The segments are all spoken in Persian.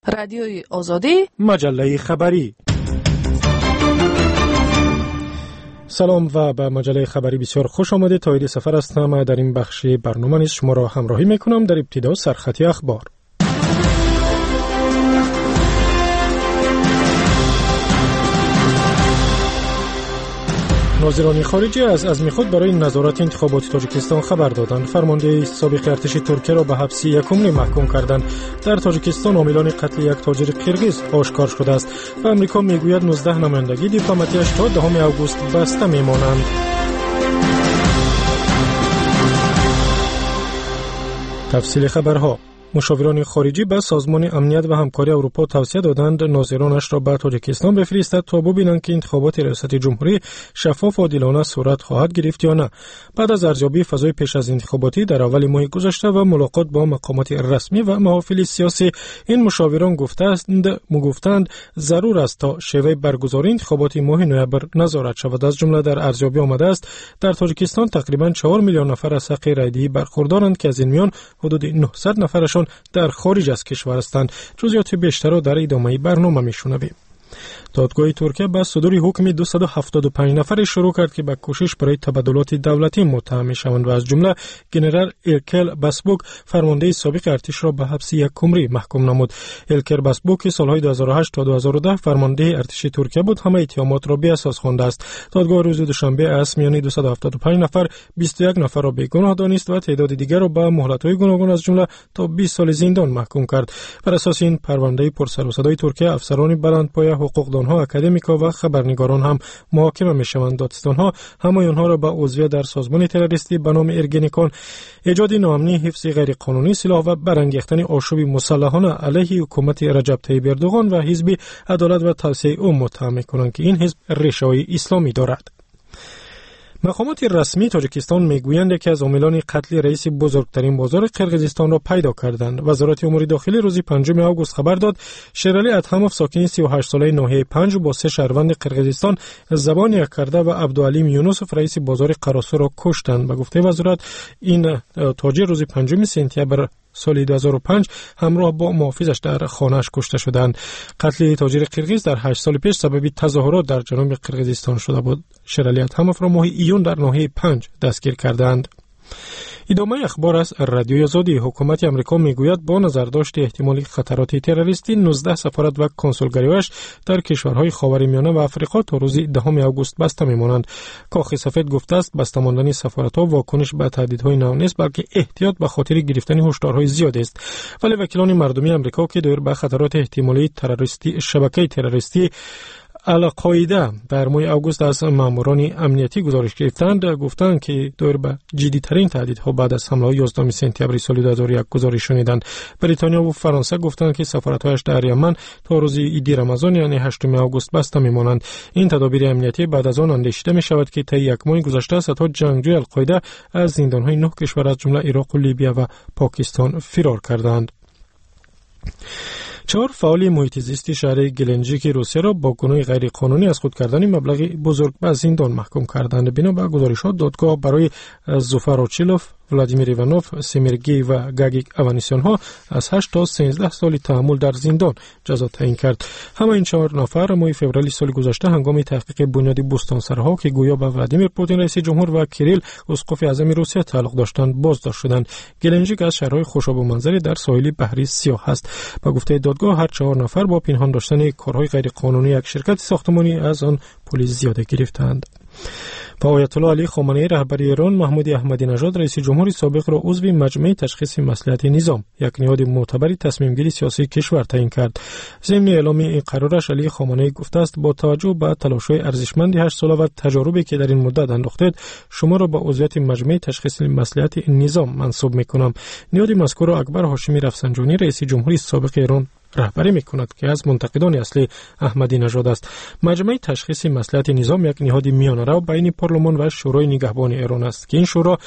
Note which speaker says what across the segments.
Speaker 1: رادیوی آزادی،
Speaker 2: مجله خبری. سلام و به مجله خبری بسیار خوش آمدید. تایید سفر هستم. در این بخش برنامه نیز شما را همراهی میکنم. در ابتدا سرخط اخبار. ناظران خارجی از عزم خود برای نظارت انتخابات تاجیکستان خبر دادند. فرمانده سابق ارتش ترکیه را به حبس 1 عمر محکوم کردند. در تاجیکستان عاملان قتل یک تاجر قرغیز آشکار شده است و امریکا میگوید 19 نمایندگی دیپلماتیش تا 10 آگوست بسته میمانند. تفصیل خبرها. مشاوران خارجی به سازمان امنیت و همکاری اروپا توصیه دادند ناظرانش را به تاجیکستان بفرستد تا ببینند که انتخابات ریاست جمهوری شفاف و عادلانه صورت خواهد گرفت یا نه. بعد از ارزیابی فضای پیش از انتخاباتی در اول ماه گذشته و ملاقات با مقامات رسمی و محافل سیاسی، این مشاوران گفتند ضرور است تا شیوه برگزاری انتخابات ماه نوامبر نظارت شود. از جمله در ارزیابی آمده است در تاجیکستان تقریبا 4 میلیون نفر از حق رایدهی برخوردارند که از این میان حدود 900 نفرشان در خارج از کشور هستند. جزئیات بیشتر را در ادامه برنامه میشنویم. دادگاه ترکیه با صدور حکم 275 نفر شروع کرد که به کوشش برای تبادلات دولتی متهم میشوند و از جمله ژنرال ایلکر باسبوک فرمانده سابق ارتش را به حبس 1 عمری محکوم نمود. ایلکر باسبوک که سالهای 2008 تا 2010 فرمانده ارتش ترکیه بود، همه اتهامات را بی اساس خوانده است. دادگاه روز دوشنبه از میان 275 نفر 21 نفر را بیگناه دانست و تعداد دیگر را به مهلت‌های گوناگون از جمله تا 20 سال زندان محکوم کرد. بر اساس این پرونده پرسر و صدای ترکیه، افسران بلندپایه، حقوقدانها، اکادمیکا و خبرنگاران هم محاکمه میشوند. دادستانها همه آنها را به عضویت در سازمان تروریستی به نام ارگنیکون، ایجاد ناامنی، حفظ غیر قانونی سلاح و برانگیختن آشوب مسلحانه علیه حکومت رجب طیب اردوغان و حزب عدالت و توسعه متهم می‌کنند که این حزب ریشه‌های اسلامی دارد. مقامات رسمی تاجیکستان میگویند که از عاملان قتل رئیس بزرگترین بازار قرغیزستان را پیدا کردند. وزارت امور داخلی روز 5 آگوست خبر داد شیرالی ادهموف ساکن 38 ساله ناحیه 5 با 3 شهروند قرغیزستان زبان یک کرده و عبدالعلیم یونسوف رئیس بازار قراسو را کشتند. به گفته وزارت این تاجر روز 5 سپتامبر سال 2005 همراه با محافظش در خانه‌اش کشته شدند. قتل تاجر قرغیز در 8 سال پیش سبب تظاهرات در جنوب قرغیزستان شده بود. شیرالی ادهموف را ماه ایون در ناحیه 5 دستگیر کردند. ادامه اخبار از رادیوی آزادی. حکومت امریکا میگوید با نظرداشت احتمالی خطرات تروریستی 19 سفارت و کنسولگری‌هایش در کشورهای خاورمیانه و آفریقا تا روز 10 آگوست بسته میمانند. کاخ سفید گفته است بسته ماندن سفارت‌ها واکنش به تهدیدهای نو نیست، بلکه احتیاط به خاطر گرفتن هشدارهای زیاد است. ولی وکیلان مردمی امریکا که دایر به خطرات احتمالی تروریستی شبکه تروریستی القاعده در ماه آگوست از ماموران امنیتی گزارش گرفتند، گفتند که دایر به جدی‌ترین تهدیدها بعد از حمله 11 سپتامبر سال 2001 گزارش شنیدند. بریتانیا و فرانسه گفتند که سفارت‌هایش در یمن تا روز عید رمضان یعنی 8 آگوست بسته میمانند. این تدابیر امنیتی بعد از آن اندیشیده می شود که طی 1 ماه گذشته صدها جنگجوی القاعده از زندان‌های 9 کشور از جمله عراق و لیبی و پاکستان فرار کردند. 4 فعال محیط زیستی شهر گلنجیک روسیه را با گناه غیرقانونی از خود کردن مبلغی بزرگ به زندان محکوم کردند. بنا به گزارشات دادگاه برای زوفاروچیلوف، ولادیمیر ایوانوف، سیمرگی و گاگیک اوانیسیان ها از 8 تا 13 سال تحمل در زندان جزا تعیین کرد. همه این 4 نفر ماه فوریه سال گذشته هنگام تحقیق بنیادی بوستانسرها که گویا به ولادیمیر پوتین رئیس جمهور و کریل اسقف اعظم روسیه تعلق داشتند بازداشت شدند. گلنجیک از شهرهای خوشاب و منظری در ساحل بحری سیاه است. با گفته دادگاه هر 4 نفر با پنهان داشتن کارهای غیرقانونی یک شرکت ساختمانی از آن پول زیاده گرفتند. و آیت الله علی خامنه‌ای رهبر ایران محمود احمدی نژاد رئیس جمهور سابق را عضو مجمع تشخیص مصلحت نظام، یک نهاد معتبر تصمیم گیری سیاسی کشور تعیین کرد. ضمن اعلام این قرارش علی خامنه‌ای گفته است با توجه به تلاش‌های ارزشمند 8 ساله و تجاربی که در این مدت انداختید، شما را به عضویت مجمع تشخیص مصلحت نظام منصوب می‌کنم. نهاد مذکور را اکبر هاشمی رفسنجانی رئیس جمهوری سابق ایران رهبری میکند که از منتقدان اصلی احمدی نژاد است. مجمع تشخیص مصلحت نظام یک نهاد میانه‌رو بین پارلمان و شورای نگهبان ایران است که این شورا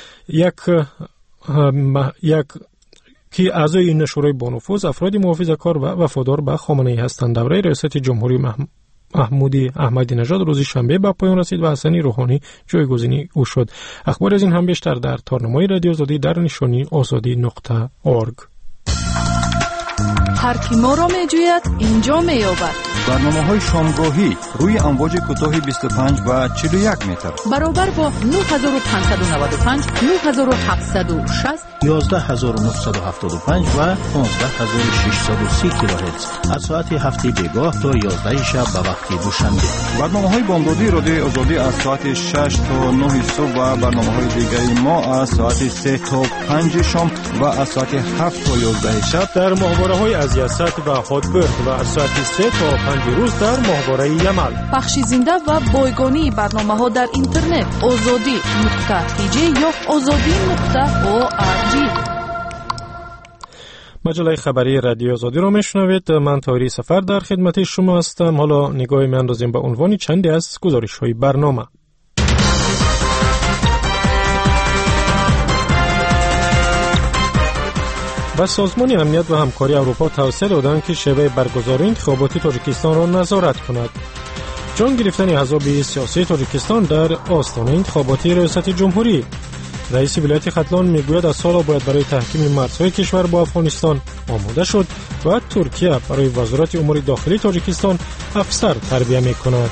Speaker 2: که اعضای این شورای با نفوذ افراد محافظه‌کار و وفادار به خامنه‌ای هستند. دوره ریاست جمهوری احمدی نژاد روز شنبه به پایان رسید و حسن روحانی جایگزین او شد. اخبار از این هم بیشتر در تارنمای رادیو آزادی در نشانی azadi.org.
Speaker 1: هر کی ما را میجوید اینجا مییابد.
Speaker 3: برنامه‌های شامگاهی روی امواج کوتاه 25 و 41 متر
Speaker 1: برابر با 9595 9760
Speaker 4: 11975 و 15630 کیلوهرتز از ساعت هفته بیگاه تا 11 شب به وقت دوشنبه.
Speaker 3: برنامه‌های بامدادی رادیوی آزادی از ساعت 6 تا 9 صبح و برنامه‌های دیگری ما از ساعت 3 تا 5 شام و از ساعت 7 تا 11 شب
Speaker 2: در ماهواره‌های از یاسط و هاتبرد و از ساعت 3 تا 5 روز در ماهواره یمل.
Speaker 1: بخش زنده و بایگانی برنامه‌ها در اینترنت azadi.tj یا azadi.org.
Speaker 2: مجله خبری رادیو آزادی را میشنوید. من طاهری سفر در خدمت شما هستم. حالا نگاهی میاندازیم به عنوان چندی از گزارش‌های برنامه. و سازمان امنیت و همکاری اروپا توصیه دادند که شیوه برگزاری انتخابات تاجیکستان را نظارت کند. جان گرفتن احزاب سیاسی تاجیکستان در آستانه انتخابات ریاست جمهوری. رئیس ولایت ختلان میگوید از سال باید برای تحکیم مرزهای کشور با افغانستان آماده شد و ترکیه برای وزارت امور داخلی تاجیکستان افسر تربیه میکند.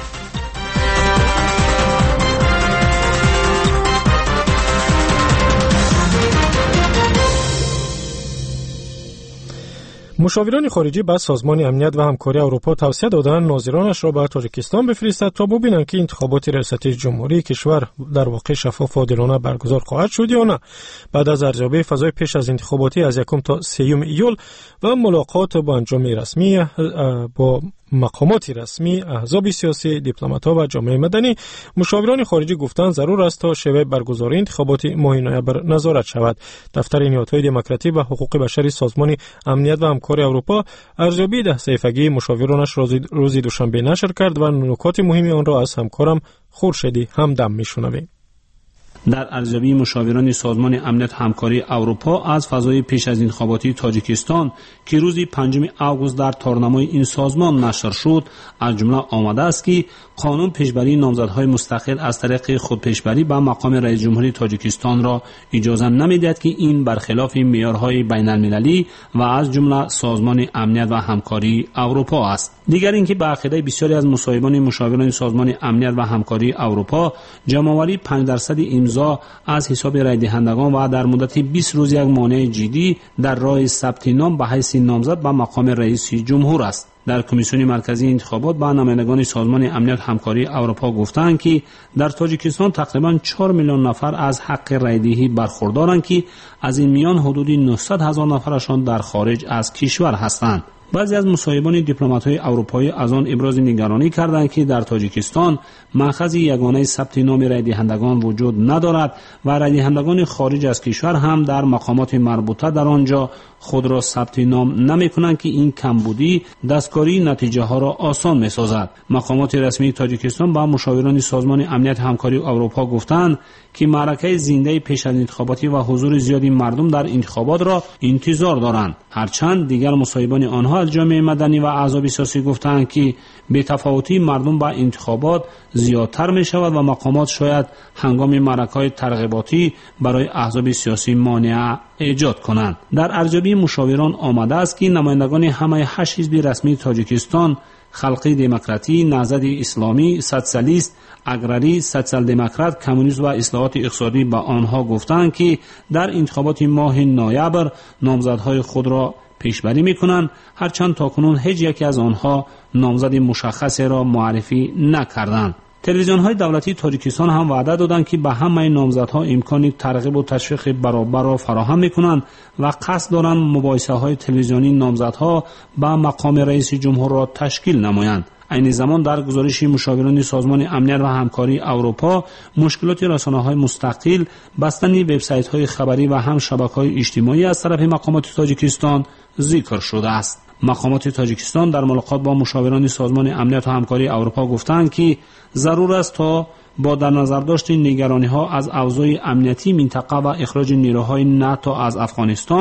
Speaker 2: مشاوران خارجی به سازمان امنیت و همکاری اروپا توصیه دادند ناظرانش را به تاجیکستان بفرستد تا ببینند که انتخابات ریاست جمهوری کشور در واقع شفاف و عادلانه برگزار خواهد شد یا نه. بعد از ارزیابی فضای پیش از انتخاباتی از 1 تا 3 ایول و ملاقات با انجام رسمی با مقامات رسمی، احزاب سیاسی، دیپلمات‌ها و جامعه مدنی، مشاوران خارجی گفتند ضرور است تا شیوه برگزاری انتخابات ماه نوامبر نظارت شود. دفتر نیات‌های دموکراتی و حقوق بشری سازمان امنیت و همکاری اروپا ارزیابی 10 صفحه‌ای مشاورانش روز دوشنبه نشر کرد و نکات مهمی آن را از همکارم خورشیدی همدم میشنویم.
Speaker 5: در ارزیابی مشاوران سازمان امنیت همکاری اروپا از فضای پیش از انتخاباتی تاجیکستان که روز 5 آگوست در تارنمای این سازمان نشر شد، از جمله آمده است که قانون پیشبری نامزدهای مستقل از طریق خودپیشبری به مقام رئیس جمهوری تاجیکستان را اجازه نمی‌دهد که این برخلاف معیارهای بین‌المللی و از جمله سازمان امنیت و همکاری اروپا است. دیگر اینکه به عقیده بسیاری از مصاحبان مشاوران سازمان امنیت و همکاری اروپا جمع‌آوری 5% امضا از حساب رای دهندگان و در مدت 20 روز یک مانع جدی در راه ثبت نام به حیث نامزد به مقام رئیس جمهور است. در کمیسیون مرکزی انتخابات با نمایندگان سازمان امنیت همکاری اروپا گفتند که در تاجیکستان تقریباً 4 میلیون نفر از حق رایدهی برخوردارند که از این میان حدود 900,000 نفرشان در خارج از کشور هستند. بعضی از مصاحبان دیپلمات‌های اروپایی از آن ابراز نگرانی کردند که در تاجیکستان مأخذ یگانه ثبت نام رای دهندگان وجود ندارد و رای دهندگان خارج از کشور هم در مقامات مربوطه در آنجا خود را ثبت نام نمی‌کنند که این کمبودی دستکاری نتیجه ها را آسان می‌سازد. مقامات رسمی تاجیکستان با مشاوران سازمان امنیت همکاری اروپا گفتند که معرکه زنده پیش از انتخاباتی و حضور زیادی مردم در انتخابات را انتظار دارند. هرچند دیگر مصاحبان آنها از جامعه مدنی و احزاب سیاسی گفتند که بی‌تفاوتی مردم با انتخابات زیادتر می شود و مقامات شاید هنگام معرکه‌های ترغیباتی برای احزاب سیاسی مانع ایجاد کنند. در ارزیابی مشاوران آمده است که نمایندگان همه 8 حزب رسمی تاجیکستان، خلقی دموکراتی، نهضت اسلامی، سوسیالیست، اگراری، سوسیال دموکرات، کمونیست و اصلاحات اقتصادی به آنها گفتند که در انتخابات ماه نوامبر نامزدهای خود را پیشبری می‌کنند، هرچند تاکنون هیچ یکی از آنها نامزد مشخصی را معرفی نکردند. تلویزیون‌های دولتی تاجیکستان هم وعده دادند که به همه نامزدها امکان ترغیب و تشویق برابر را فراهم می‌کنند و قصد دارند مباحثه‌های تلویزیونی نامزدها به مقام رئیس جمهور را تشکیل نمایند. این زمان در گزارش مشاوران سازمان امنیت و همکاری اروپا مشکلات رسانه‌های مستقل، بستن وبسایت‌های خبری و هم شبکه‌های اجتماعی از طرف مقامات تاجیکستان ذکر شده است. مقامات تاجیکستان در ملاقات با مشاوران سازمان امنیت و همکاری اروپا گفتند که ضرور است تا با در نظر داشتن نگرانی‌ها از اوضاع امنیتی منطقه و اخراج نیروهای ناتو از افغانستان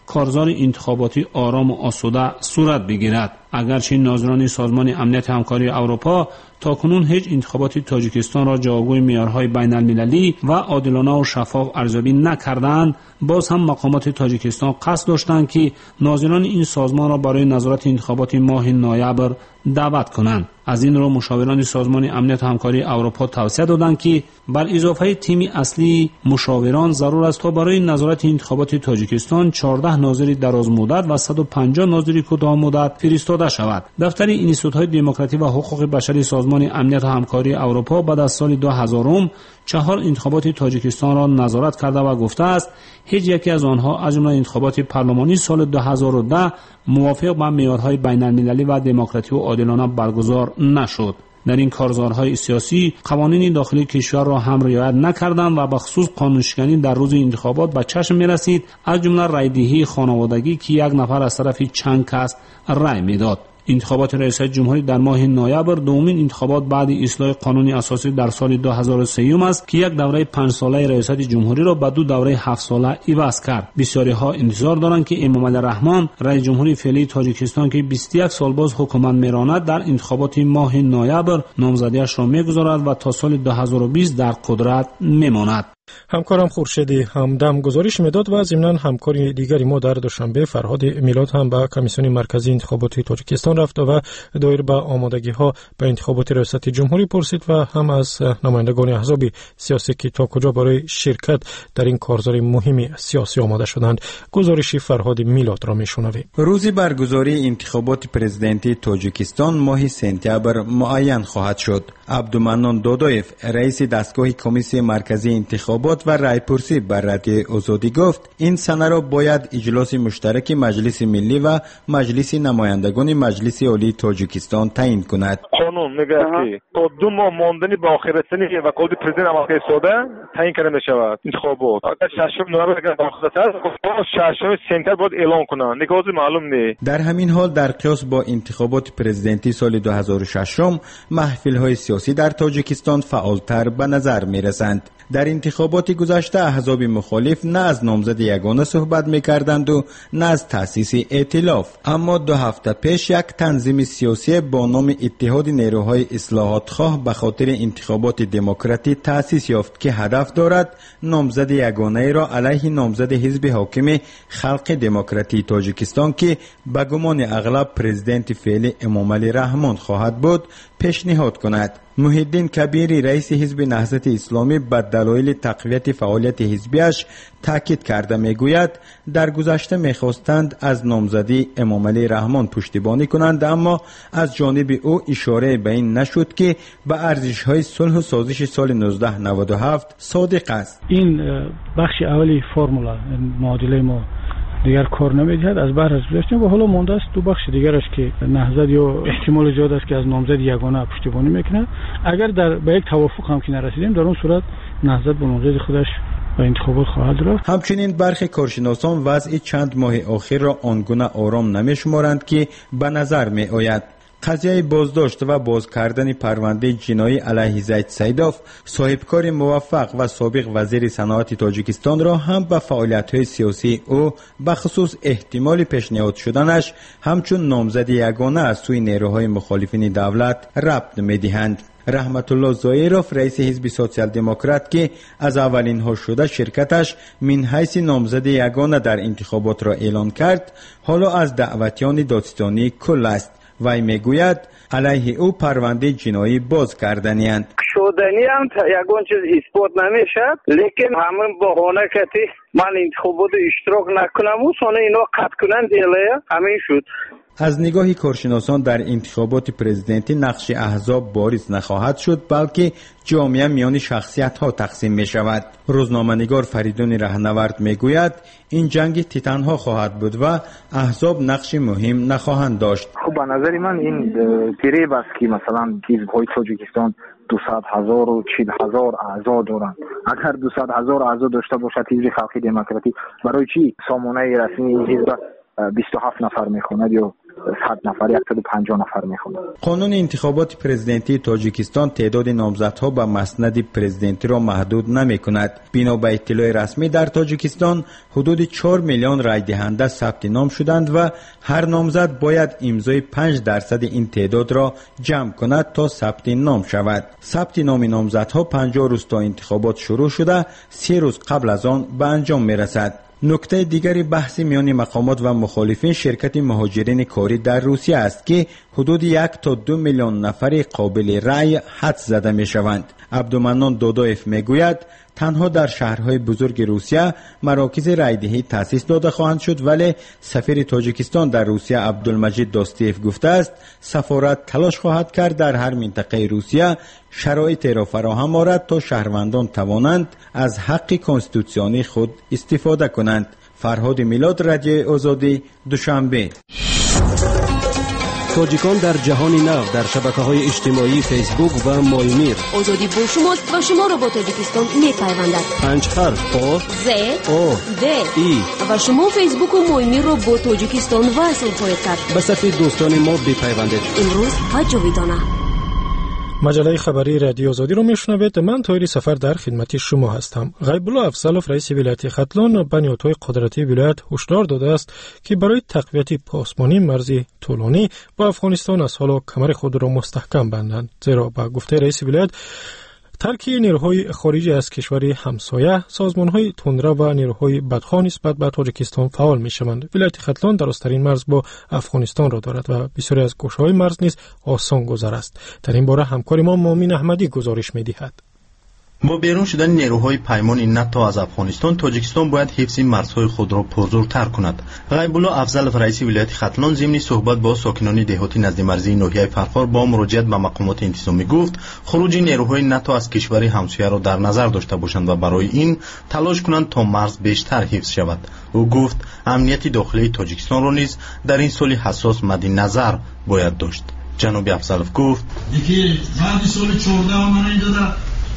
Speaker 5: کارزار انتخاباتی آرام و آسوده صورت بگیرد. اگرچه ناظران سازمان امنیت همکاری اروپا تاکنون هیچ انتخابات تاجیکستان را جایگزین معیارهای بین المللی و عادلانه و شفاف ارزیابی نکردند، باز هم مقامات تاجیکستان قصد داشتند که ناظران این سازمان را برای نظارت انتخابات ماه نوامبر دعوت کنند. از این رو مشاوران سازمان امنیت همکاری اروپا توصیه دادند که بر اضافه تیم اصلی مشاوران ضرور است تا برای نظارت انتخابات تاجیکستان 14 ناظر دراز مدت و 150 ناظر کوتاه مدت فرستاده شود. دفتر انستیتوت‌های دموکراسی و حقوق بشری سازمان امنیت همکاری اروپا بعد از سال 2000 4 انتخابات تاجیکستان را نظارت کرده و گفته است هیچ یکی از آنها از جمله انتخابات پارلمانی سال 2010 موافق با معیارهای بین‌المللی و دموکراتیک و عادلانه برگزار نشد. در این کارزارهای سیاسی قوانین داخلی کشور را هم رعایت نکردند و به خصوص قانونشکنی در روز انتخابات به چشم می‌رسید، از جمله رایدهی خانوادگی که یک نفر از طرف چند کس رای می‌داد. انتخابات ریاست جمهوری در ماه نوامبر دومین انتخابات بعد اصلاح قانون اساسی در سال 2003 است که یک دوره 5 ساله ریاست جمهوری را به 2 دوره 7 ساله عوض کرد. بسیاری ها انتظار دارند که امامعلی رحمان رئیس جمهوری فعلی تاجیکستان که 21 سال باز حکومت میراند در انتخابات ماه نوامبر نامزدیش را میگذارد و تا سال 2020 در قدرت میماند.
Speaker 2: همکارم خورشیدی همدم گزارش میداد و ضمناً همکاری دیگری ما در دوشنبه فرهاد میلاد هم به کمیسیون مرکزی انتخابات تاجیکستان رفت و دایر به آمادگی ها به انتخابات ریاست جمهوری پرسید و هم از نمایندگان احزاب سیاسی که تا کجا برای شرکت در این کارزار مهم سیاسی آماده شدند. گزارش فرهاد میلاد را میشنویم.
Speaker 6: روز برگزاری انتخابات پرزیدنتی تاجیکستان ماه سپتامبر معین خواهد شد. عبدالمنان دادایف رئیس دستگاه کمیسیون مرکزی انتخابات و رایپرسی بر رادیو آزادی گفت این سنه را باید اجلاس مشترک مجلس ملی و مجلس نمایندگان مجلس عالی تاجیکستان تعیین کند.
Speaker 7: قانون میگه که تا 2 ماه ماندنی به آخر رسیدن وکالت پرزیدنت عملکرد ساده تعیین کرده میشود انتخابات. اگر 6 نوامبر اگر داخل است 6 سپتامبر باید اعلان کنند. نگاهی معلوم نیست.
Speaker 6: در همین حال در قیاس با انتخابات پرزیدنتی سال 2006 محفل‌های سیاسی در تاجیکستان فعالتر به نظر می‌رسند. در انتخابات گذشته احزاب مخالف نه از نامزد یگانه صحبت می‌کردند و نه از تأسیس ائتلاف، اما 2 هفته پیش یک تنظیم سیاسی با نام اتحاد نیروهای اصلاحات خواه به خاطر انتخابات دموکراتی تأسیس یافت که هدف دارد نامزد یگانه را علیه نامزد حزب حاکم خلق دموکراتی تاجیکستان که به گمان اغلب پرزیدنت فعلی امامعلی رحمان خواهد بود پیشنهاد کند. محیدین کبیری رئیس حزب نهضت اسلامی به دلایل تقویت فعالیت حزبیش تاکید کرده میگوید در گذشته میخواستند از نامزدی امامعلی رحمان پشتیبانی کنند، اما از جانب او اشاره به این نشد که به ارزش‌های صلح و سازش سال 1997 صادق است.
Speaker 8: این بخش اولی فرمولا معادله ما دیگر کار نمی‌دهد، از بحر گذشتیم و حالا مونده است 2 بخش دیگرش که نهضت یا احتمال زیاد است که از نامزد یگانه پشتیبانی میکنه. اگر به یک توافق هم که نرسیدیم در اون صورت نهضت با نامزد خودش به انتخابات خواهد رفت.
Speaker 6: همچنین برخی کارشناسان وضع چند ماه اخیر را آنگونه آرام نمی‌شمارند که به نظر می‌آید. قضیه بازداشت و باز کردن پرونده جنایی علیه زید سیداف، صاحبکار موفق و سابق وزیر صنعت تاجیکستان را هم به فعالیت‌های سیاسی او به خصوص احتمال پیشنهاد شدنش همچون نامزد یگانه از سوی نیروهای مخالفین دولت ربط می‌دهند. رحمت الله زایروف رئیس حزب سوسیال دموکرات که از اولین ها شده شرکتش من حیث نامزد یگانه در انتخابات را اعلان کرد، حالا از دعوتیان دادستانی کل است. وی میگوید علیه او پرونده جنایی باز کردنی اند.
Speaker 9: شدنی هم یگان چیز اثبات نمیشه، لیکن همین بهانه کتی من انتخابات اشتراک نکنم و سانه اینا قطع کنن دیله همین شد.
Speaker 6: از نگاه کارشناسان در انتخابات پرزیدنتی نقش احزاب بارز نخواهد شد، بلکه جامعه میان شخصیت ها تقسیم می شود. روزنامه‌نگار فریدون رهنورد می گوید این جنگ تیتان ها خواهد بود و احزاب نقش مهم نخواهند داشت.
Speaker 10: خب به نظر من این تیره بس که مثلا حزب‌های تاجیکستان 200,000 و 40,000 اعضا دارند. اگر 200,000 اعضا داشته باشد حزب خلق دموکراتی، برای چی سامانه رسمی این حزب 27 نفر میخواند یا 100 نفر 150 نفر میخونن.
Speaker 6: قانون انتخابات پرزیدنتی تاجیکستان تعداد نامزدها به مسند پرزیدنتی را محدود نمی‌کند. بنا به اطلاع رسمی در تاجیکستان حدود 4 میلیون رای دهنده ثبت نام شدند و هر نامزد باید امضای 5% این تعداد را جمع کند تا ثبت نام شود. ثبت نام نامزدها 50 روز تا انتخابات شروع شده 3 روز قبل از آن به انجام می‌رسد. نکته دیگری بحث میان مقامات و مخالفین شرکت مهاجرین کاری در روسیه است که حدود 1 تا 2 میلیون نفر قابل رأی حدس زده می شوند. عبدالمنان دودایف می گوید تنها در شهرهای بزرگ روسیه مراکز رایدهی تأسیس داده خواهند شد، ولی سفیر تاجیکستان در روسیه عبدالمجید داستیف گفته است سفارت تلاش خواهد کرد در هر منطقه روسیه شرایط را فراهم آورد تا شهروندان توانند از حق کنستیتوسیونی خود استفاده کنند. فرهاد میلاد، رادیو آزادی، دوشنبه.
Speaker 11: تاجیکان در جهان نو در شبکه‌های اجتماعی فیسبوک و مایمیر.
Speaker 12: آزادی با شماست و شما را با تاجیکستان می‌پیوندد.
Speaker 11: 5 حرف آ
Speaker 12: ز
Speaker 11: او
Speaker 12: د
Speaker 11: ای
Speaker 12: و شما فیسبوک و مایمیر را با تاجیکستان وصل خواهید کرد.
Speaker 11: به صفحه دوستان ما بپیوندید.
Speaker 12: امروز ها جاویدانه.
Speaker 2: مجله خبری رادیو آزادی رو میشنوید. من طاهری سفر در خدمت شما هستم. غیب الله افضلوف رئیس ولایت ختلان به نیروهای قدرتی ولایت هشدار داده است که برای تقویت پاسمانی مرزی طولانی با افغانستان از حالا کمر خود را مستحکم بندند، زیرا با گفته رئیس ولایت ترک نیروهای خارجی از کشور همسایه، سازمان‌های تندرو و نیروهای بدخواه نسبت به تاجیکستان فعال می‌شوند. ولایت ختلان درازترین مرز با افغانستان را دارد و بسیاری از گوشه‌های مرز نیز آسان گذر است. در این باره همکار ما مؤمن احمدی گزارش می‌دهد.
Speaker 13: با بیرون شدن نیروهای پیمان ناتو از افغانستان، تاجیکستان باید حفظ مرزهای خود را پرزورتر کند. غیب الله افضلوف رئیس ولایت ختلان ضمن صحبت با ساکنان دهاتی نزد مرزی ناحیه فرخار با مراجعت به مقامات انتظامی گفت خروج نیروهای ناتو از کشور همسایه را در نظر داشته باشند و برای این تلاش کنند تا مرز بیشتر حفظ شود. او گفت امنیت داخلی تاجیکستان را نیز در این سال حساس مد نظر باید داشت. جناب افضلوف گفت
Speaker 14: دیگه بعد سال 14 من این داده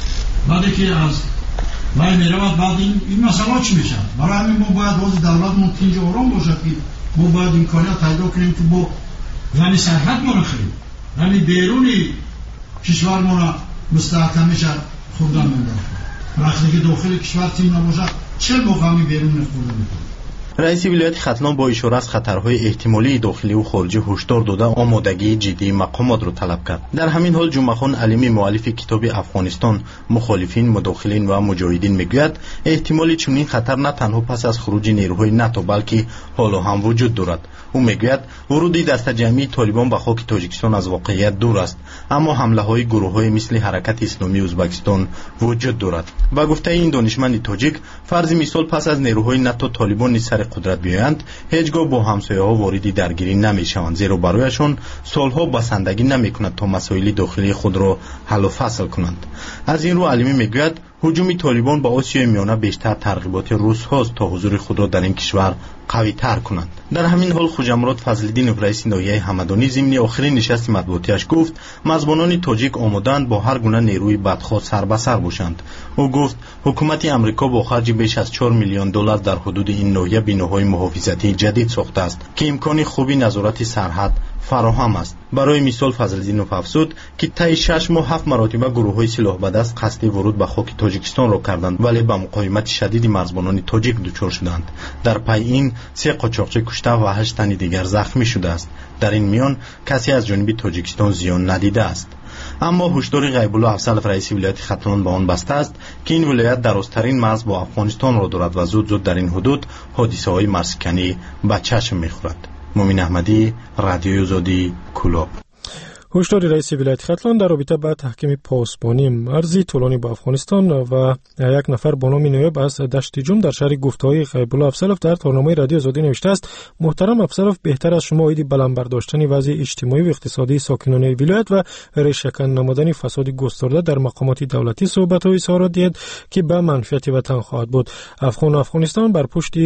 Speaker 14: بعد که از وای میرود بعد این مسئله چی میشه؟ برای همین ما باید باز دولتمون اینجا آرام باشد که ما باید امکانات پیدا کنیم که با یعنی سرحد ما رو خریم، یعنی بیرونی کشور ما را مستحکم میشه خوردن میدن. وقتی که داخل کشور تیم نباشه چه موقع می بیرون خوردن میکنه.
Speaker 13: رئیس ولایت ختلان با اشاره از خطرهای احتمالی داخلی و خارجی هشدار داده آمادگی جدی مقامات را طلب کرد. در همین حال جمعه‌خان علیمی مؤلف کتاب افغانستان مخالفین، مداخلین و مجاهدین میگوید احتمالی چنین خطر نه تنها پس از خروج نیروهای ناتو بلکه حالا هم وجود دارد. او میگوید ورود دسته جمعی طالبان به خاک تاجیکستان از واقعیت دور است، اما حمله‌های گروه‌های مثل حرکت اسلامی ازبکستان وجود دارد. و گفته این دانشمند تاجیک فرض مثال پس از نیروهای ناتو طالبان سر قدرت بیایند هیچگاه با همسایه‌ها وارد درگیری نمی‌شوند، زیرا برایشان سالها بسندگی نمی‌کند تا مسائل داخلی خود را حل و فصل کنند. از این رو علیمی میگوید هجوم طالبان به آسیای میانه بیشتر ترغیبات روس هاست تا حضور خود را در این کشور قوی تر کنند. در همین حال خوجامراد فضل‌الدین رئیس ناحیه همدانی ضمن آخرین نشست مطبوعاتیش گفت مزبانان تاجیک آماده‌اند با هر گونه نیروی بدخواه سر به سر باشند. او گفت حکومت آمریکا با خرج بیش از 4 میلیون دلار در حدود این ناحیه بناهای محافظتی جدید ساخته است که امکان خوبی نظارت سرحد فراهم است. برای مثال فضل‌الدین افزود که طی 6 ماه 7 مرتبه گروه‌های سلاح بدست قصد ورود به خاک تاجیکستان را کردند ولی با مقاومت شدید مرزبانان تاجیک دچار شدند. در پی این 3 قاچاقچی کشته و 8 تن دیگر زخمی شده است. در این میان کسی از جانب تاجیکستان زیان ندیده است. اما هشدار غیب الله افضلوف رئیس ولایت ختلان به آن بسته است که این ولایت درازترین مرز با افغانستان را دارد و زود در این حدود حادثه‌های مرزکنی به چشم می‌خورد. مؤمن احمدی، رادیو آزادی، کلاب.
Speaker 2: هشدار رئیس ولایت ختلان در رابطه با تحکیم پاسبانی مرزی طولانی با افغانستان و یک نفر با نام نایب از دشت جم در شهر گفته‌های غیب الله افضلوف در تارنامه رادیو آزادی نوشته است: محترم افضلوف، بهتر از شما ایدی بلند برداشتن وضع اجتماعی و اقتصادی ساکنان ولایت و ریشه‌کن نمودن فساد گسترده در مقامات دولتی صحبت‌های اظهارات دید که به منفعت وطن خواهد بود. افغان و افغانستان بر پشت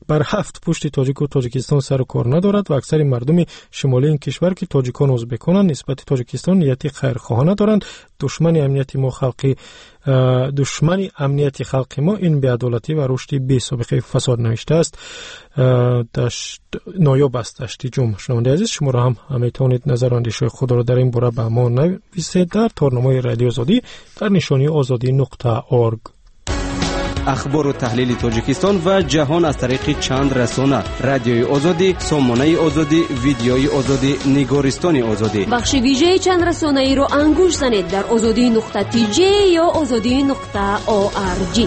Speaker 2: بر 7 پشت تاجیک و تاجیکستان سر و کار ندارد و اکثر مردم شمالی این کشور که تاجیکان ازبکانند نسبت تاجیکستان نیتی خیرخواهانه دارند. دشمن امنیتی خلق ما این بی‌عدالتی و رشد بی سابقه فساد نوشته است. نایاب است دشت جمهور. شنونده عزیز، شما را هم میتونید نظر و اندیشه خود را در این باره به ما نویسید در تارنامه رادیو آزادی در نشانی azadi.org.
Speaker 11: اخبار و تحلیل تاجیکستان و جهان از طریق چند رسانه: رادیوی آزادی، سامانه آزادی، ویدیوی آزادی، نگارستان آزادی.
Speaker 12: بخش ویژه چند رسانه ای را انگوش زنید در azadi.tj یا azadi.org.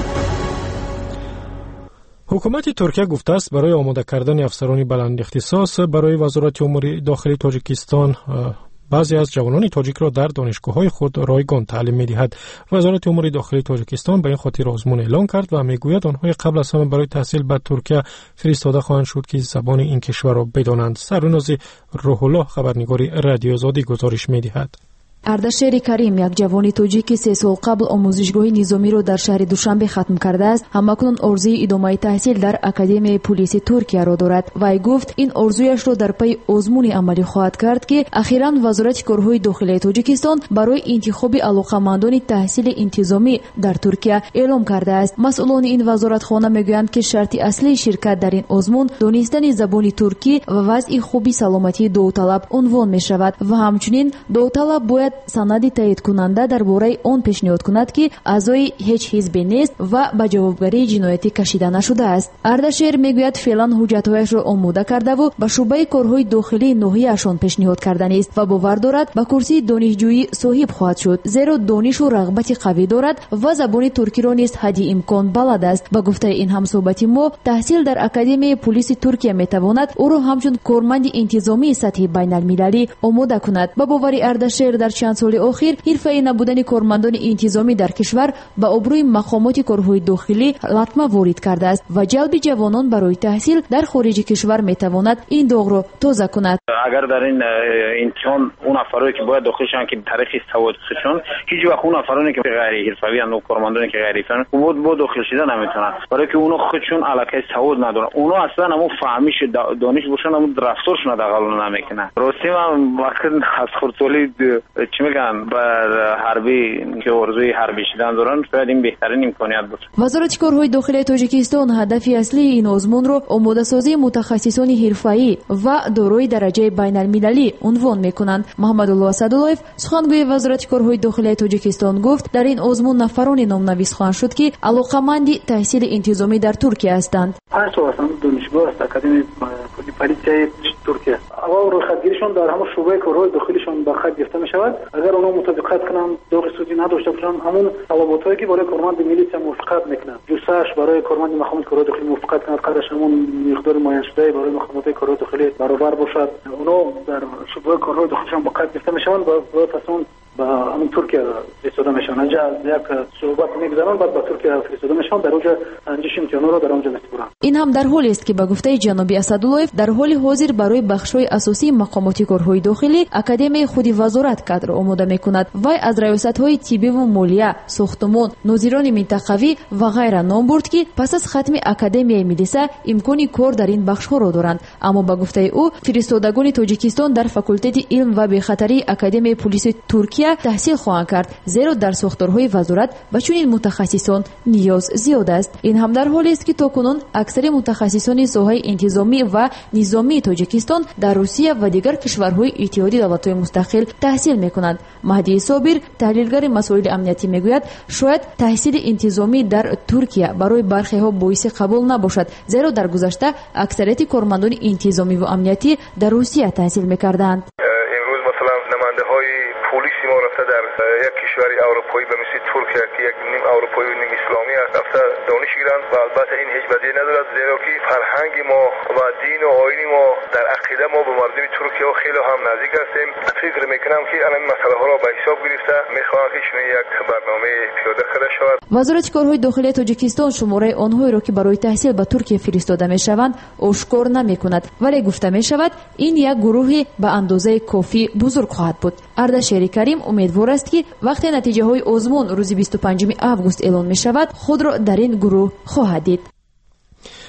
Speaker 2: حکومت ترکیه گفته است برای آماده کردن افسران بلند اختصاص برای وزارت امور داخلی تاجیکستان بعضی از جوانان تاجیک را در دانشگاه‌های خود رایگان تعلیم می‌دهد. وزارت امور داخلی تاجیکستان به این خاطر آزمون اعلام کرد و می‌گوید آنها قبل از همه برای تحصیل به ترکیه فرستاده خواهند شد که زبان این کشور را بدانند. سروناز روح الله خبرنگار رادیو آزادی گزارش می‌دهد.
Speaker 15: اردشیر کریم یک جوانی توجیکی 3 سال قبل آموزشگاه نظامی را در شهر دوشنبه ختم کرده است. همکنون آرزوی ادامه تحصیل در اکادمی پلیس ترکیه را دارد. وی گفت این آرزویش را در پی آزمون عملی خواهد کرد که اخیراً وزارت کارهای داخلی تاجیکستان برای انتخاب علاقه‌مندان تحصیل انتظامی در ترکیه اعلام کرده است. مسئولان این وزارتخانه میگویند که شرط اصلی شرکت در این آزمون دانستن زبان ترکی و وضع خوبی سلامتی داوطلب عنوان می شود و همچنین داوطلب باید سند تایید کننده درباره آن پیشنهاد کند که اعضای هیچ حزبی نیست و به جوابگری جنایتی کشیده نشده است. اردشیر میگوید فعلا حجت‌هایش را آماده کرده و به شعبه کارهای داخلی ناحیه‌شان پیشنهاد کردن است و باور دارد به کرسی دانشجویی صاحب خواهد شد، زیرا دانش و رغبت قوی دارد و زبان ترکی را نیز حد امکان بلد است. با گفته این همصحبت ما، تحصیل در اکادمی پلیس ترکیه میتواند او را همچون کارمند انتظامی سطح بین‌المللی آماده کند. با باور اردشیر در چند سال اخیر حرفه نبودن کارمندان انتظامی در کشور به آبروی مقامات کارهای داخلی لطمه وارد کرده است و جلب جوانان برای تحصیل در خارج کشور میتواند این داغ را تازه کند.
Speaker 9: اگر در این امتحان اون افرادی که باید داخل شدن که طریق سواد خودشون هیچ وقت اون افرادی که غیر حرفه‌ای اند و کارمندانی که غیر حرفه‌ای بود داخل شدن نمیتونن، برای که اونا خودشون علاقه سواد ندارن. اونا اصلا همون فهمیش دانش باشن، همون رفتارشون دقیقاً نمیکنن. راستی من وقت از خودتولی چی میگن بر حربی که ارزوی حربی شدن دارن، شاید این بهترین امکانیت بود.
Speaker 15: وزارت کارهای داخلی تاجیکستان هدف اصلی این آزمون رو آماده سازی متخصصان حرفه‌ای و دارای درجه بین‌المللی عنوان میکنند. محمد الله اسداللهیف سخنگوی وزارت کارهای داخلی تاجیکستان گفت در این آزمون نفرانی نامنویس خواهند شد که علاقه‌مند تحصیل انتظامی در ترکیه هستند.
Speaker 8: 5 سال دانشگاه است اکادمی پلیسیای ترکیه. اول رویخدگیریشون در همون شعبه کارهای داخلیشون به خط گرفته می شود. اگر اونها مطابقت کنن، داغ سودی نداشته باشن، همون طلباتایی که برای کارمند میلیسیا موافقت میکنن، جوسش برای کارمند مقامات کارهای داخلی موافقت کنند، قدرش همون مقدار معین شده برای مقامات کارهای داخلی برابر باشد. اونها در شعبه کارهای داخلیشون به خط گرفته می شوند و تصمیم به همون ترکیه فرستاده میشن. اینجا یک صحبت میگذارن، بعد به ترکیه فرستاده میشن، در اونجا انجام امتحانا رو در اونجا میسپارن.
Speaker 15: این هم در حالی است که به گفته جناب اسداللهیف در حال حاضر برای بخش‌های اساسی مقامات کارهای داخلی اکادمی خود وزارت کادر آماده میکند و از ریاست‌های طبی و مالیه، ساختمان، ناظران منطقوی و غیره نام برد که پس از ختم اکادمی ملیسا امکانی کار در این بخش‌ها را دارند. اما به گفته او فرستادگان تاجیکستان در فاکولته علم و بی‌خطری اکادمی پلیس ترکیه تحصیل خواهند کرد، زیرا در ساختارهای وزارت به چنین متخصصان نیاز زیاد است. این هم در حالی است که تاکنون اکثر متخصصان ساحه انتظامی و نظامی تاجیکستان در روسیه و دیگر کشورهای اتحادیه دولت‌های مستقل تحصیل می‌کنند. مهدی صابر تحلیلگر مسائل امنیتی میگوید شاید تحصیل انتظامی در ترکیه برای برخی‌ها باعث قبول نباشد، زیرا در گذشته اکثریت کارمندان انتظامی و امنیتی در روسیه تحصیل می‌کردند.
Speaker 16: امروز مثلا نماینده‌های پلیس ما رفته در یک کشور اروپایی به مثل ترکیه که یک نیم اروپایی و نیم اسلامی است، رفته دانش گیرند و البته این هیچ بدی ندارد، زیرا که فرهنگ ما و دین و آیین ما در عقیده ما به مردم ترکیه و خیلی هم نزدیک هستیم. فکر میکنم که الان مسئله ها را به حساب گرفته میخواهند که چنین یک برنامه پیاده کرده شود.
Speaker 15: وزارت کارهای داخلی تاجیکستان شماره آنهایی را که برای تحصیل به ترکیه فرستاده میشوند آشکار نمیکند، ولی گفته میشود این یک گروهی به اندازه کافی بزرگ خواهد بود. اردشیر کریم امیدوار است که وقتی نتیجه های آزمون روز 25 آگوست اعلام می شود خود را در این گروه خواهد دید.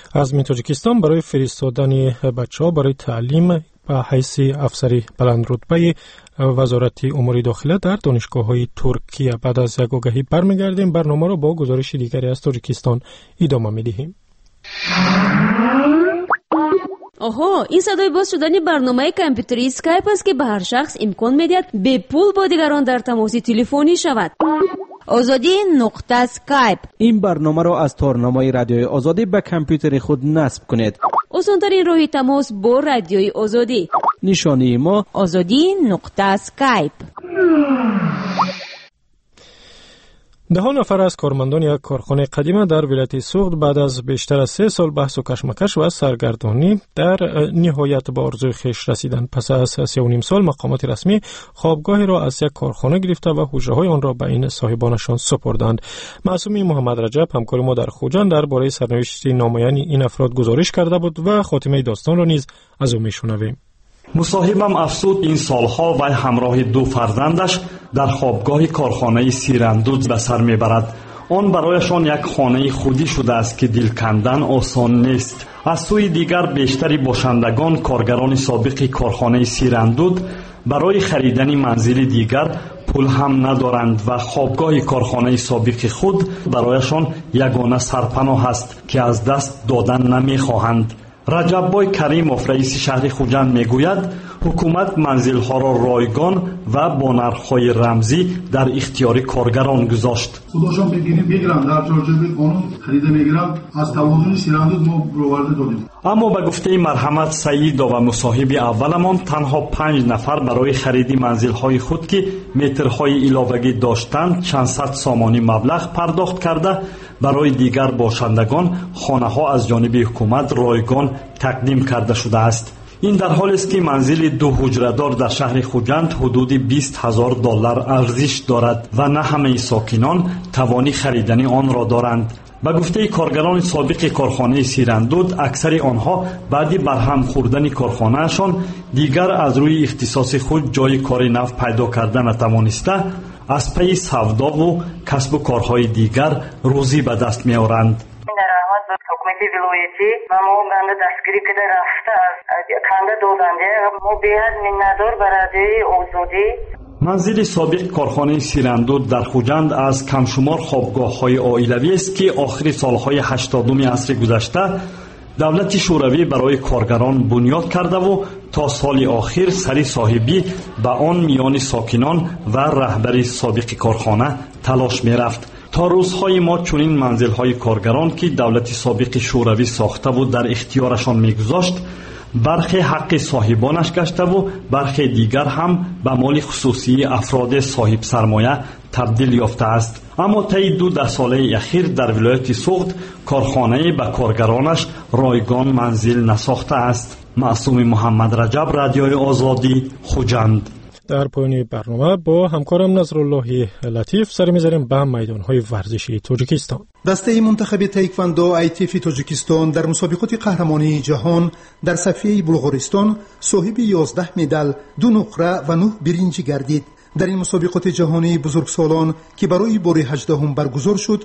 Speaker 2: عزم تاجیکستان برای فرستادن بچه‌ها برای تعلیم به حیث افسری بلند رتبه وزارت امور داخله در دانشگاه‌های ترکیه. بعد از یک آگهی برمیگردیم. برنامه را با گزارش دیگری از تاجیکستان ادامه می‌دهیم.
Speaker 12: آها، این صدای باز شدن برنامه کامپیوتری اسکایپ است که به هر شخص امکان می‌دهد به پول با دیگران در تماس تلفنی شود. آزادی نقطه اسکایپ.
Speaker 11: این برنامه را از تارنمای رادیوی آزادی به کامپیوتر خود نصب کنید.
Speaker 12: آسان‌ترین راه تماس با رادیوی آزادی.
Speaker 11: نشانی ما
Speaker 12: آزادی نقطه اسکایپ.
Speaker 2: 10 نفر از کارمندان یک کارخانه قدیمی در ولایت سوخت بعد از بیشتر از 3 سال بحث و کشمکش و سرگردانی در نهایت به آرزوی خویش رسیدند. پس از 3.5 سال مقامات رسمی خوابگاهی را از یک کارخانه گرفته و حجره‌های آن را به این صاحبانشان سپردند. معصومی محمد رجب همکار ما در خوجند درباره سرنوشت نامعین این افراد گزارش کرده بود و خاتمه داستان را نیز از او میشنویم.
Speaker 17: مصاحبم افسود این سالها و همراه 2 فرزندش در خوابگاه کارخانه سیراندود به سر میبرد. آن برایشان یک خانه خودی شده است که دل کندن آسان نیست. از سوی دیگر بیشتری باشندگان کارگران سابق کارخانه سیراندود برای خریدن منزل دیگر پول هم ندارند و خوابگاه کارخانه سابق خود برایشان یگانه سرپناه است که از دست دادن نمیخواهند. رجب کریموف رئیس شهر خوجند میگوید حکومت منزل‌ها را رایگان و با نرخ‌های رمزی در اختیار کارگران گذاشت.
Speaker 18: خودشان بگیرند در چارچوب قانون خریده میگیرند. از توازن سیراندود ما برآورده دادیم.
Speaker 17: اما به گفته مرحمت سعید و مصاحب اولمان تنها 5 نفر برای خرید منزل‌های خود که مترهای علاوه‌ای داشتند چند صد سامانی مبلغ پرداخت کرده برای دیگر باشندگان خانه‌ها از جانب حکومت رایگان تقدیم کرده شده است. این در حالی است که منزل 2 حجره‌دار در شهر خوجند حدود $20,000 ارزش دارد و نه همه ساکنان توانی خریدن آن را دارند. به گفته کارگران سابق کارخانه سیراندود اکثر آنها بعد برهم خوردن کارخانه‌شان دیگر از روی اختصاص خود جای کار نو پیدا کردن نتوانسته از پی سودا و کسب و کارهای دیگر روزی به دست می‌آورند.
Speaker 19: حکومت ولایتی ما بنده دستگیری کده رفته از کنده دادنده ما بیاد منادور برای آزادی.
Speaker 17: منزل سابق کارخانه سیراندود در خوجند از کمشمار خوابگاه‌های عائلوی است که آخر سالهای 80 عصر گذشته دولت شوروی برای کارگران بنیاد کرده و تا سال آخر سری صاحبی به آن میان ساکنان و رهبر سابق کارخانه تلاش می‌رفت. تا روزهای ما چنین منزل‌های کارگران که دولت سابق شوروی ساخته و در اختیارشان می‌گذاشت برخی حق صاحبانش گشته و برخی دیگر هم به مال خصوصی افراد صاحب سرمایه تبدیل یافته است. اما طی 2 ساله اخیر در ولایت سوخت کارخانه به کارگرانش رایگان منزل نساخته است. معصوم محمد رجب، رادیوی آزادی، خوجند.
Speaker 2: در پایان برنامه با همکارم نظرالله لطیف سر می‌ذاریم به میدان‌های ورزشی تاجیکستان.
Speaker 20: دسته منتخب تایکواندو آیتیف تاجیکستان در مسابقات قهرمانی جهان در صفحه بلغارستان صاحب 11 مدال، 2 نقره و 9 برنج گردید. در این مسابقات جهانی بزرگسالان که برای بار 18 برگزار شد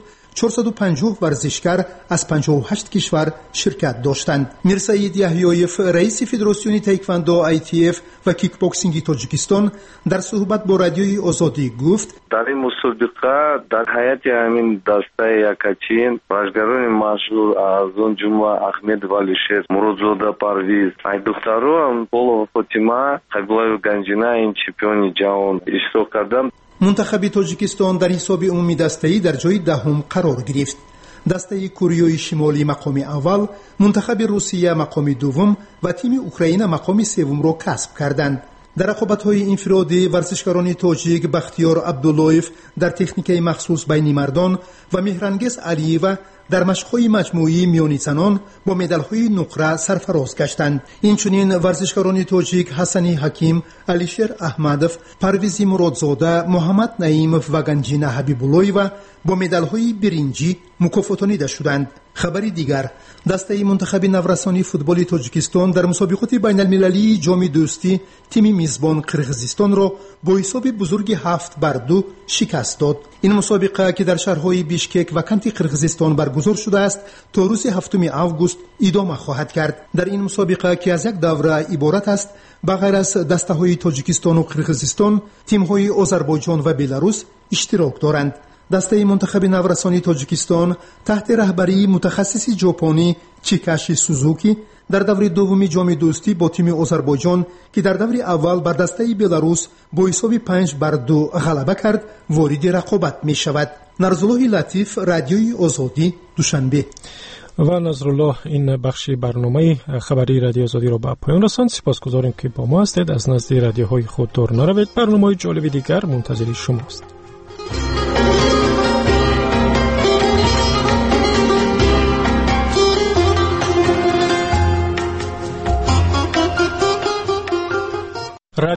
Speaker 20: 450 ورزشکار از 58 کشور شرکت داشتند. میرسعید یحیایف رئیس فدراسیون تایکواندو آیتیف و کیک باکسینگ تاجیکستان در صحبت با رادیوی آزادی گفت
Speaker 21: در این مسابقه در حیات همین دسته یکاچین ورزشکاران مشهور از اون جمله احمد والیشیر، مرودزاده پرویز، دختران پولو فاطمه، قبلای گنجینا این چمپیون جهان اشتراک کردند.
Speaker 20: منتخب تاجیکستان در حساب عمومی دسته‌ای در جای 10 قرار گرفت. دسته کره شمالی مقام اول، منتخب روسیه مقام دوم و تیم اوکراین مقام سوم را کسب کردند. در رقابت‌های انفرادی ورزشکاران تاجیک بختیار عبداللهیف در تکنیک مخصوص بین مردان و مهرانگیز علیوه در مشق‌های مجموعی میانی زنان با مدال‌های نقره سرفراز گشتند. اینچنین ورزشکاران تاجیک حسنی حکیم، علیشیر احمدوف، پرویزی مرادزاده، محمد نعیموف و گنجینا حبیب‌اللهیوه با مدال‌های برنجی مکافاتانیده شدند. خبری دیگر، دسته منتخب نورسانی فوتبال تاجیکستان در مسابقات بین‌المللی جام دوستی تیم میزبان قرقیزستان را با حساب بزرگ 7-2 شکست داد. این مسابقه که در شهرهای بیشکک و کنت قرقیزستان برگزار برگزار شده است تا روز 7 آگوست ادامه خواهد کرد. در این مسابقه که از یک دوره عبارت است، به غیر از دسته‌های تاجیکستان و قرقیزستان، تیم‌های آذربایجان و بلاروس اشتراک دارند. دسته منتخب نورسانی تاجیکستان تحت رهبری متخصص ژاپنی چیکاشی سوزوکی در دوره دومی جام دوستی با تیم آذربایجان که در دوره اول بر دسته بلاروس با حساب 5-2 غلبه کرد، وارد رقابت می شود. نرزالله لطیف، رادیوی آزادی، دوشنبه.
Speaker 2: و نظرالله، این بخش برنامه خبری رادیو آزادی را به پایان رساند. سپاسگزاریم که با ما هستید. از نزد رادیوهای خود دور نروید. برنامه جالب دیگر منتظر شماست.